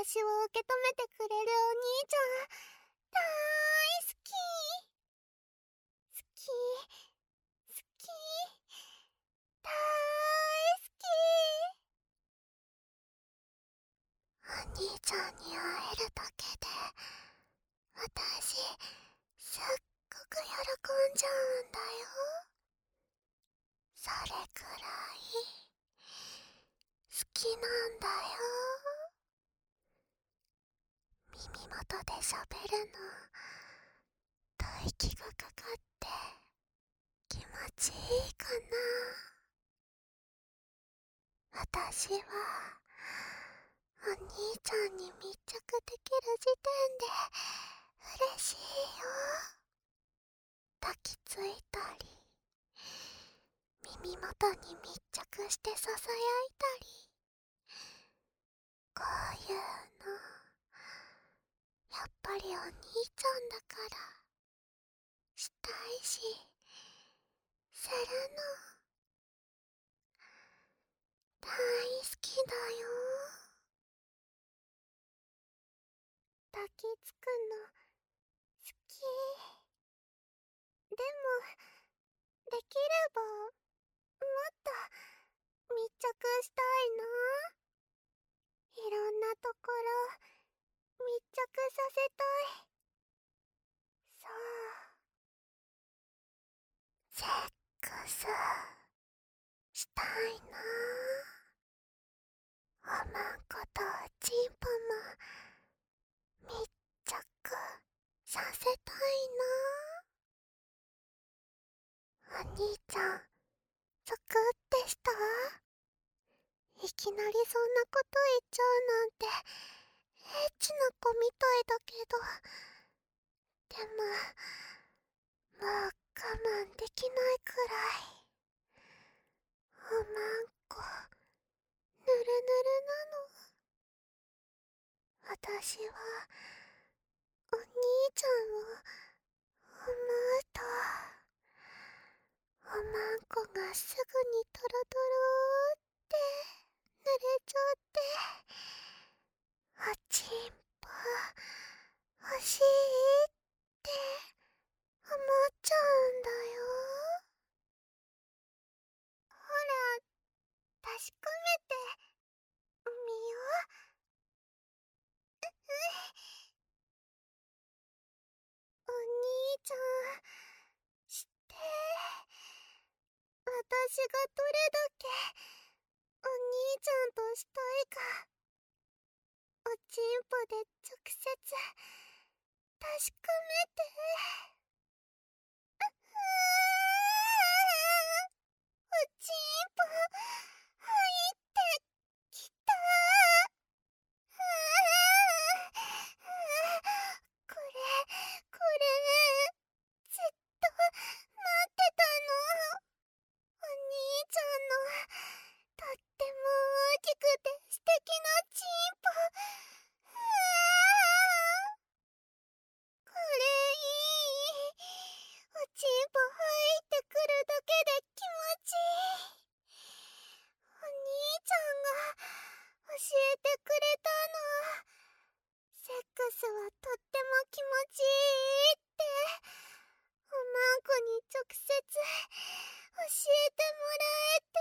私を受け止めてくれるお兄ちゃん、大好き。好き、好き、大好き。お兄ちゃんに会えるだけで、私、すっごく喜んじゃうんだよ。それくらい、好きなんだよ。耳元で喋るの、吐息がかかって気持ちいいかな。私はお兄ちゃんに密着できる時点で嬉しいよ。抱きついたり、耳元に密着してささやいたり、こういうのやっぱりお兄ちゃんだからしたいし、するの大好きだよ。抱きつくの好き。でもできればもっと密着したいな。いろんなところ密着させたい。そう、セックスしたいな。おまんことおちんぽも密着させたいな。お兄ちゃん、ゾクってした？いきなりそんなこと言っちゃうなんてエッチな子みたいだけど、でももう我慢できないくらいおまんこぬるぬるなの。私はお兄ちゃんを思うと、おまんこがすぐにトロトロって濡れちゃって、おちんぽ欲しいって思っちゃうんだよ。ほら、確かめてみよう。お兄ちゃん、して、私がどれだけお兄ちゃんとしたいか、おちんぽで直接確かめて。おちんぽ入ってきた。これずっと待ってたの。お兄ちゃんのとっても大きくて素敵なチンポ。これいい。おちんぽ入ってくるだけで気持ちいい。お兄ちゃんが教えてくれたの。セックスはとっても気持ちいいって、おまんこに直接教えてもらえて。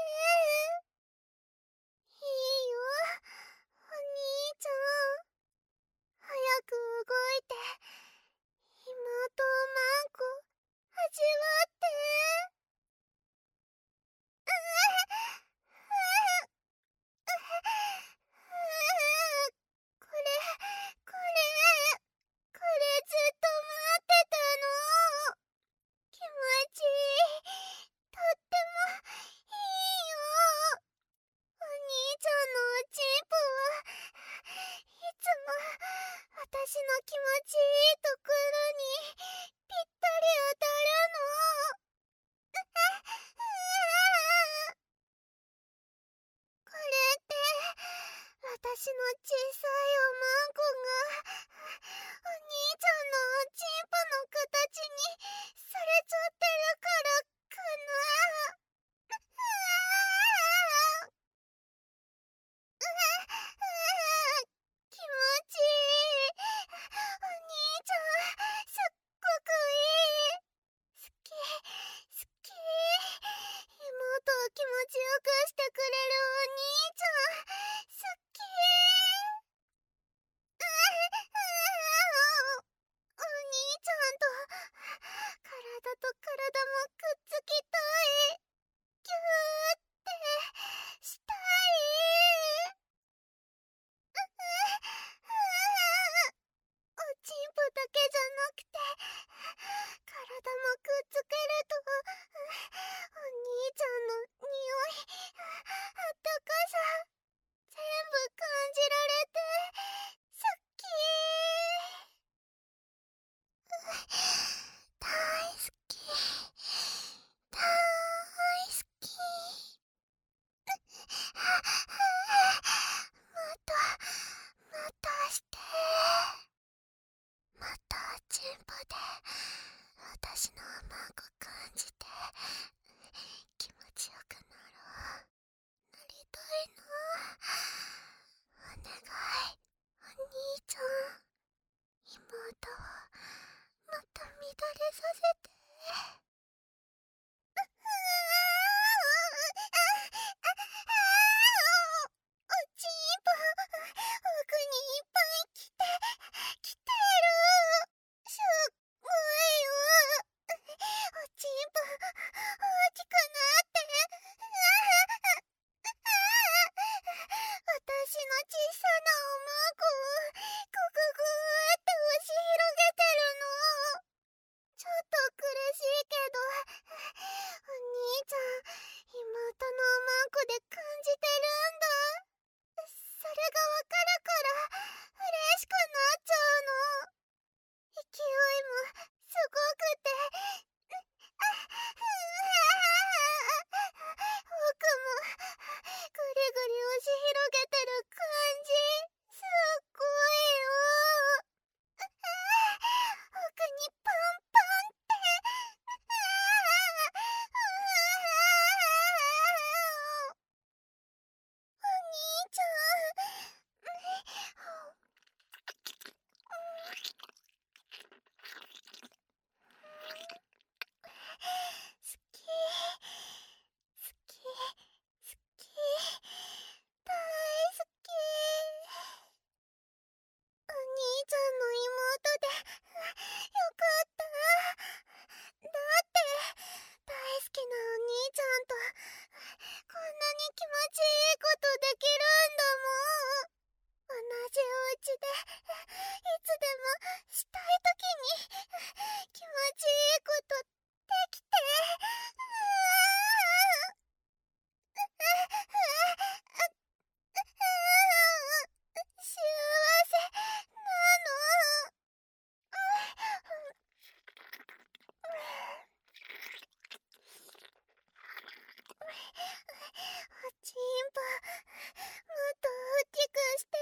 いいよ、お兄ちゃん。早く動いて、妹おまんこ味わって。これ、これ、これずっと待ってたの。気持ちいい。とってもいいよ。お兄ちゃんのおちんぽはいつも私の気持ちいいところにぴったり当たるの。これって私の小さいおまんこがお兄ちゃんのおちんぽの形にされちゃってるからかな。気持チンポで私の甘く感じて気持ちよくなりたいな。お願い、お兄ちゃん。妹をまた乱れさせて。おちんぽ、奥にいっぱい来てる。すっごいよ。おちんぽ、大きくなって。私の小さなおまんこをグググーって押し広げてるの。ちょっと苦しいけど、お兄ちゃん、妹のおまんこで感じてるんだ。それがわかるから嬉しくなっちゃうの。勢いもすごくて、奥もぐりぐり押し広げてる感じ、すっごいよ。奥にパンパンって。お兄ちゃん。好き、好き、好き、大好き。お兄ちゃんの妹でよかった。だって大好きなお兄ちゃんとこんなに気持ちいいことできるんだもん。同じお家でいつでもしたいときに気持ちいいことできて。幸せなの。おちんぽ、もっと大きくして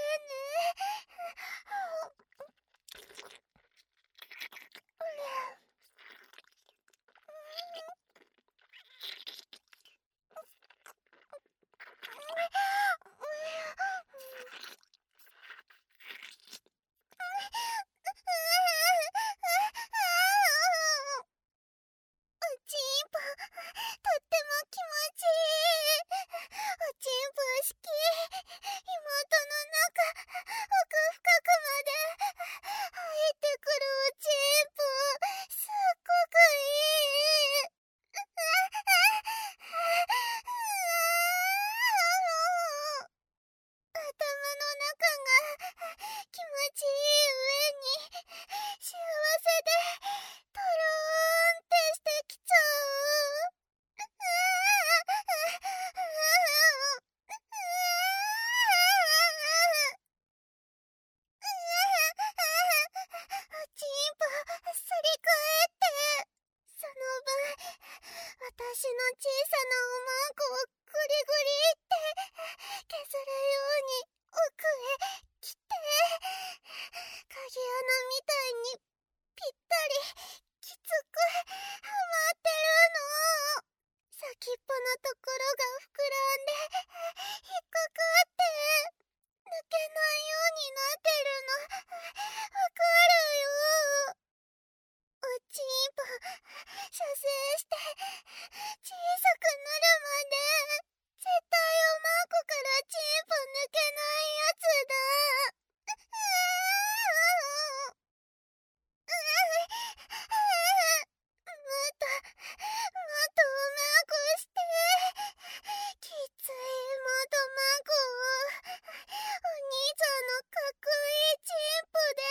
おちんぽ、とっても気持ちいい。おちんぽ好き。妹の中、奥深くまで入ってくるおちんぽ、すっごくいい。頭の中が気持ちいい上に幸せでとろーんってしてきちゃう。おちんぽ、すり替えて。その分、私の小さなおまんこをグリグリって削るように奥へ来て、鍵穴みたいにぴったりきつくはまってるの。先っぽのところが膨らんで引っかかって抜けないようになってるのわかるよ。おちんぽ、射精して小さくなるまで絶対おまんこからチンポ抜けないやつだ。もっとおまんこして。きつい元マンコをお兄ちゃんのかっこいいチンポで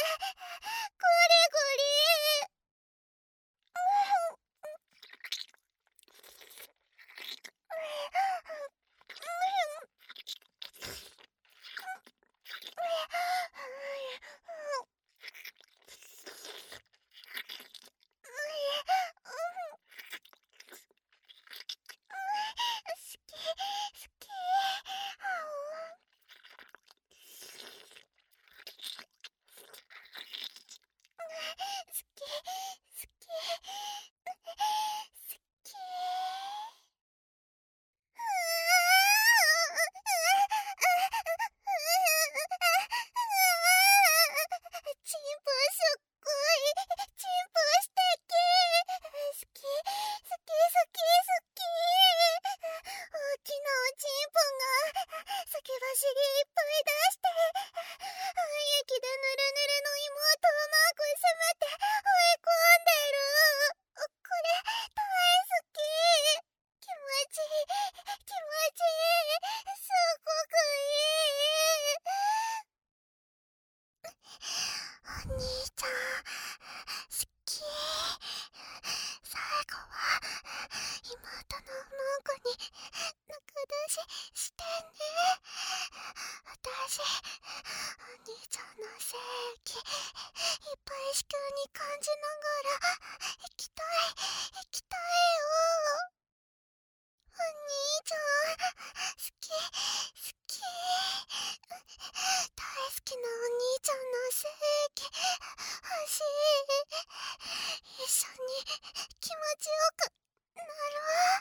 気いっぱい子宮に感じながら行きたい行きたいよ。お兄ちゃん好き好き、大好きなお兄ちゃんの精液欲しい。一緒に気持ちよくなろう。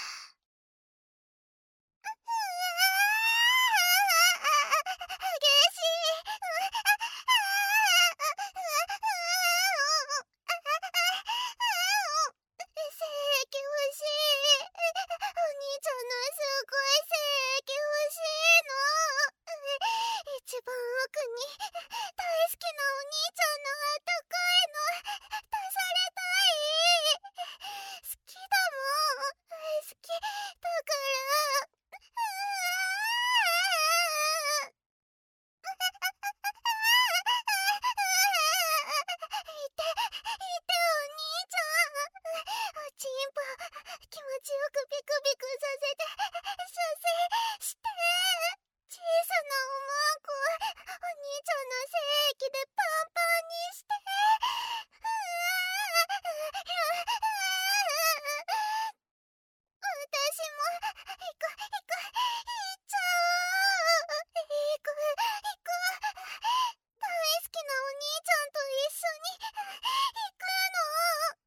激しい精液欲しい。お兄ちゃんのすごい精液欲しいの。一番奥に大好きなお兄ちゃんのあったかいの足されたい。好きだもん、大好きだから。おちんぽ気持ちよくビクビクさせて射精して。小さなおまんこお兄ちゃんの精液でパンパンにして。私も行く行っちゃおう。行く大好きなお兄ちゃんと一緒に行くの。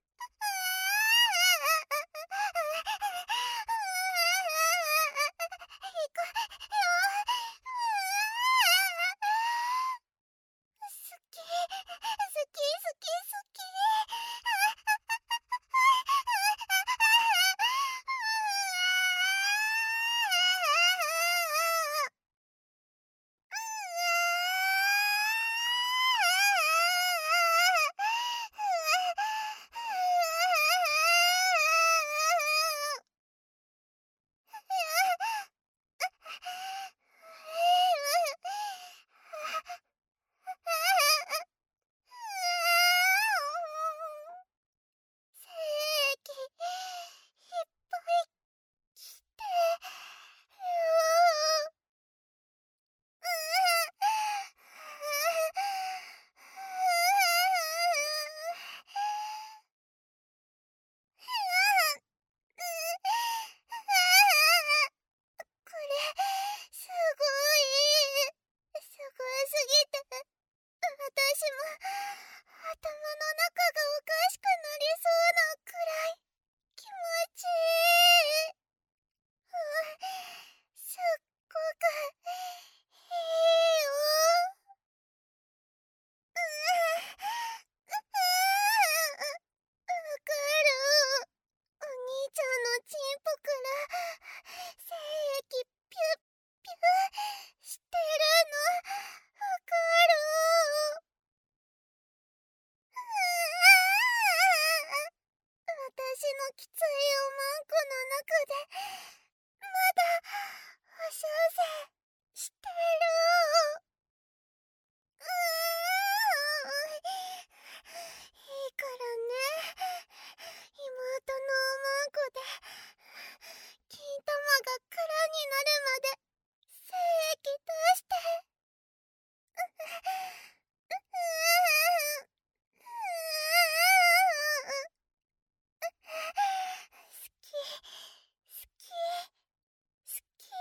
行くよ。好き好き好き好き。精液いっぱい来てよ。これすごいすごすぎて、私も頭の中がおかしくなりそうなくらい気持ちいい。すっごくいいよ。わかる。お兄ちゃんのチンポから精液ピュッピュッしてるのわかる。私のきついおまんこの中でまだお小生してる。いいからね。妹のおまんこで金玉が空になるまで精液出して。好き好き好き。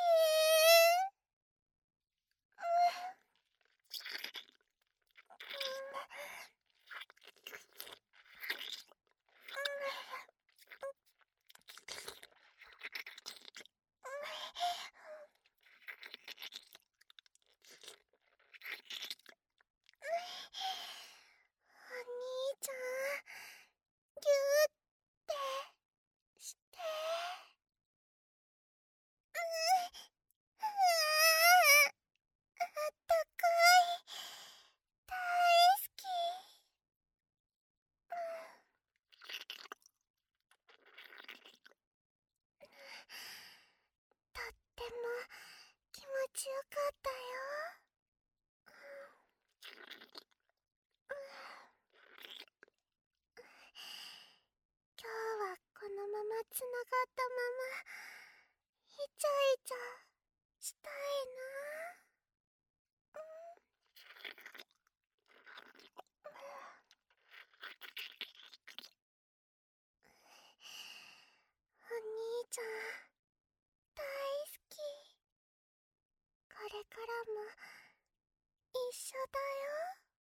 お兄ちゃんぎゅーってして。あったかい大好き。とっても気持ちよかったよ。今日はこのままつながったままイチャイチャしたいな。 も一緒だよ。